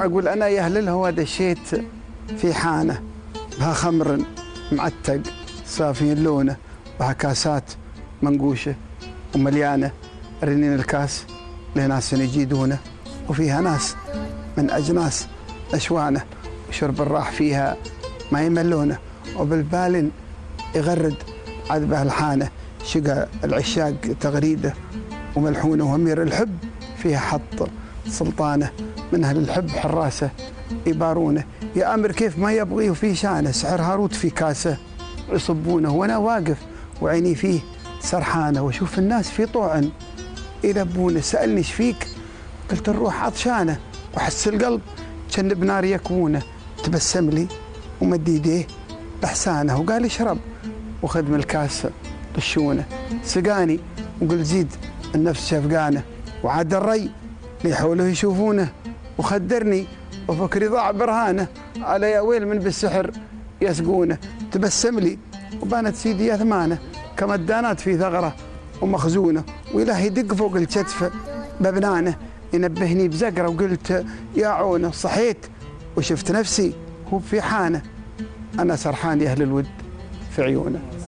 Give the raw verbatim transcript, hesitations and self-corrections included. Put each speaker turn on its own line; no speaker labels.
أقول أنا يا أهل الهوى دشيت في حانة بها خمر معتق صافي لونه، بها كاسات منقوشة ومليانة رنين الكاس لناس يجيدونه، وفيها ناس من أجناس أشوانه، وشرب الراح فيها ما يملونه، وبالبال يغرد عذبه الحانة، شقى العشاق تغريده وملحونه، وأمير الحب فيها حط سلطانه، من أهل الحب حراسه يبارونه، يا أمر كيف ما يبغي وفي شانه، سحر هاروت في كاسه يصبونه، وأنا واقف وعيني فيه سرحانه، وأشوف الناس في طوع يلبونه، سألني ايش فيك؟ قلت الروح عطشانه، وأحس القلب كان بنار يكوونه، تبسم لي ومد يديه لحسانه وقال اشرب، وخذ من الكاس طشونه، سقاني وقل زيد النفس شفقانه، وعاد الري اللي حوله يشوفونه، وخدرني وفكري ضاع برهانه، على يا ويل من بالسحر يسقونه، تبسم لي وبانت سيدي يا ثمانه، كمدانات في ثغره ومخزونه، وإلهي يدق فوق الكتف ببنانه، ينبهني بزقره، وقلت يا عونه، صحيت وشفت نفسي هو في حانه، أنا سرحان يا أهل الود في عيونه.